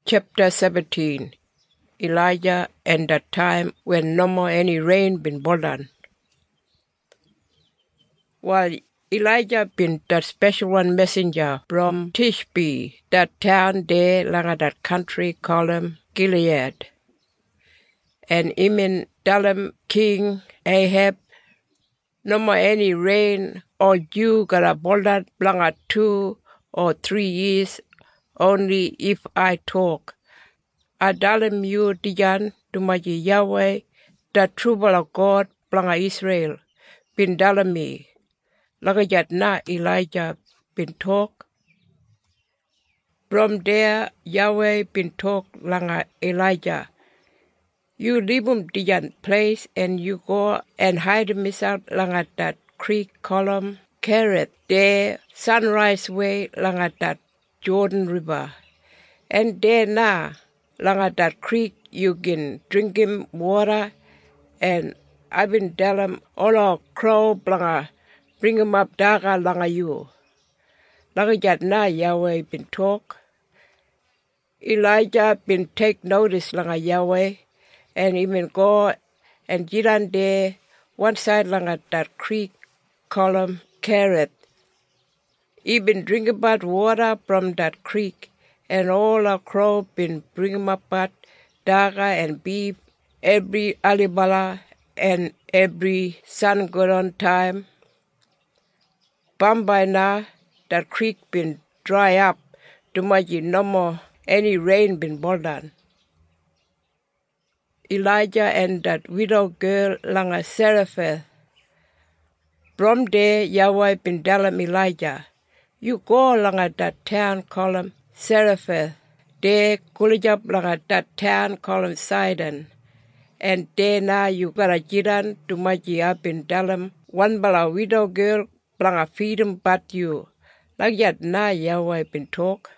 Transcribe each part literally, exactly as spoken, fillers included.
Chapter seventeen. Elijah and the time when no more any rain been bolden. While Elijah been that special one messenger from Tishbe, that town there along that country called him Gilead. And Emin Dalam King Ahab, no more any rain or you got a bolden blanga two or three years only if I talk. Adalim you dijan tumaji Yahweh, the trouble of God, blanga Israel, bin dalami, lagajat na Elijah bin talk. From there, Yahweh bin talk langa Elijah. You leave him dijan place and you go and hide himself langa that creek column, Kerith, there sunrise way langa that Jordan River. And there na, langa that creek, you can drink him water, and I've been telling all our crow blanga, bring him up daga langa you. Langa jat na Yahweh been talk. Elijah been take notice langa Yahweh, and even go and jiran there, one side langa that creek column Kerith. He been drinking about water from that creek, and all our crow been bringing up about daga and beef every alibala and every sun good on time. Bambai na, that creek been dry up, too much no more any rain been bolden. Elijah and that widow girl langa Seraph. From there Yahweh been telling Elijah, you go langa that town called Seraph. There kulijab langa that town called Sidon. And there now you got a jiran to maji up in Dalam. One bala widow girl blanga feed him but you. Like that na Yahweh been talk.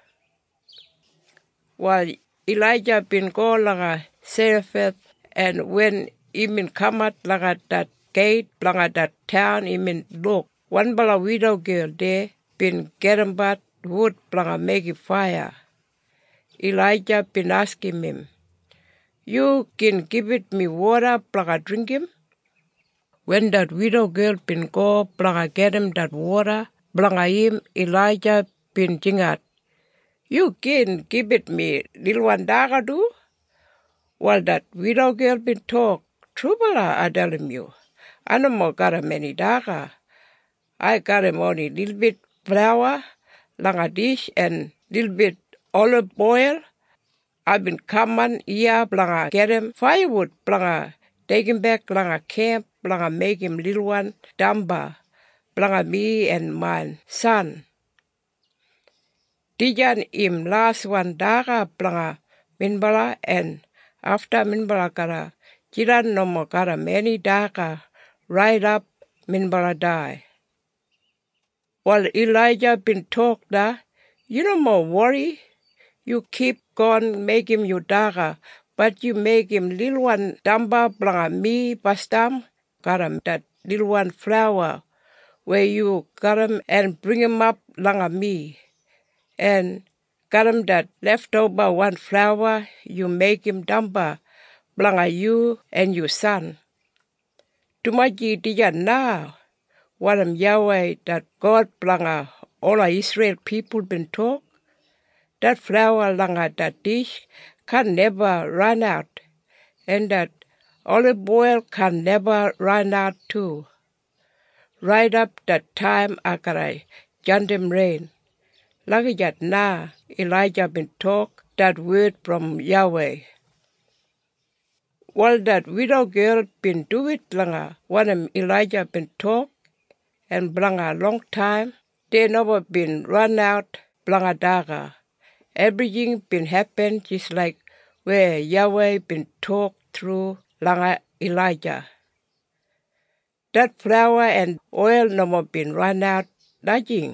While Elijah been go langa Seraph, and when he been come out langa that gate blanga that town, he been look. One bala widow girl there been getting but wood blanga make fire. Elijah been asking him, you can give it me water, blanga drink him? When that widow girl been go, blanga get him that water, blanga him, Elijah been jingat. You can give it me little one daga do? While that widow girl been talk, Trubala I tell him you. I no more got a many daga. I got him only little bit flour, langa dish, and little bit olive oil. I've been coming here, blanga get him firewood, blanga take him back, blanga camp, blanga make him little one damba, blanga me and my son. Dijan him last one daga, blanga minbala, and after minbala kara, jiran no more kara many daga, right up minbala die. While Elijah been talk da, you no more worry. You keep going, make him your daga, but you make him little one damba blanga me bastam, got him that little one flour, where you got him and bring him up langa me, and got him that leftover one flour, you make him damba blanga you and your son. Tumaji diya now, what am Yahweh that God blanga all our Israel people been talk. That flour langa that dish can never run out, and that olive oil can never run out too. Right up that time akarai, jandem rain. Lagi that na Elijah been talk that word from Yahweh. While that widow girl been do it langa, when Elijah been talk, and blanga long time, they never been run out blanga daga. Everything been happen just like where Yahweh been talk through langa Elijah. That flour and oil no more been run out, nothing.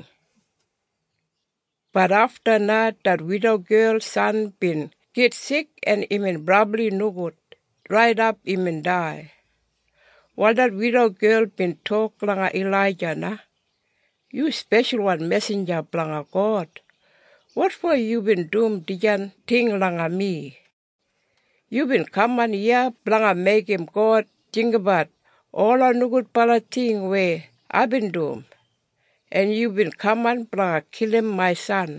But after that, that widow girl's son been get sick and even probably no good. Right up even die. While that widow girl been talk langa Elijah na, you special one messenger blanga God. What for you been doom dijan ting langa me? You been come on here blanga make him God think about all a nugut pala ting where I been doom. And you been come on blanga kill him my son.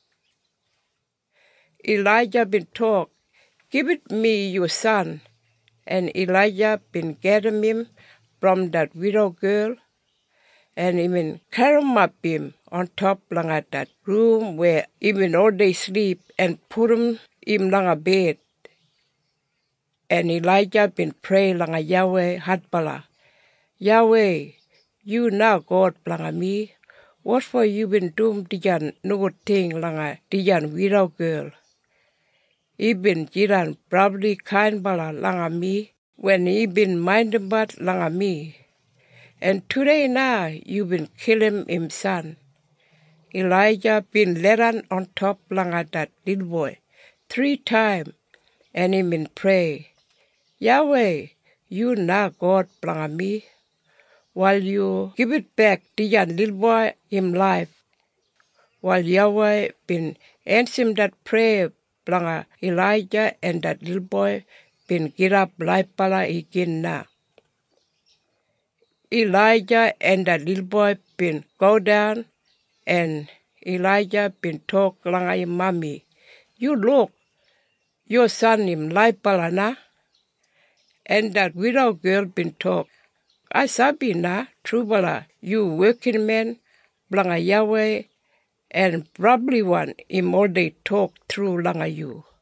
Elijah been talk, give it me your son. And Elijah been getting him from that widow girl. And even carry him up him on top langa that room where even all they sleep and put him in langa bed. And Elijah been pray langa Yahweh hatbala. Yahweh, you now God langa me. What for you been doing dijan nugut thing langa dijan widow girl? He been jiran probably kind bala langa me when he been minding about langa me. And today now you been killing him son. Elijah been let on top langa that little boy three times and he been pray. Yahweh, you now God blanga me, while you give it back to your little boy in life. While Yahweh been answering that prayer blanga Elijah and that little boy been get up life pala again now. Elijah and that little boy been go down and Elijah been talk langa your mommy. You look, your son in life pala na. And that widow girl been talk. I sabi na, trubala, you working man, blanga Yahweh, and probably one, him all they talk through langa you.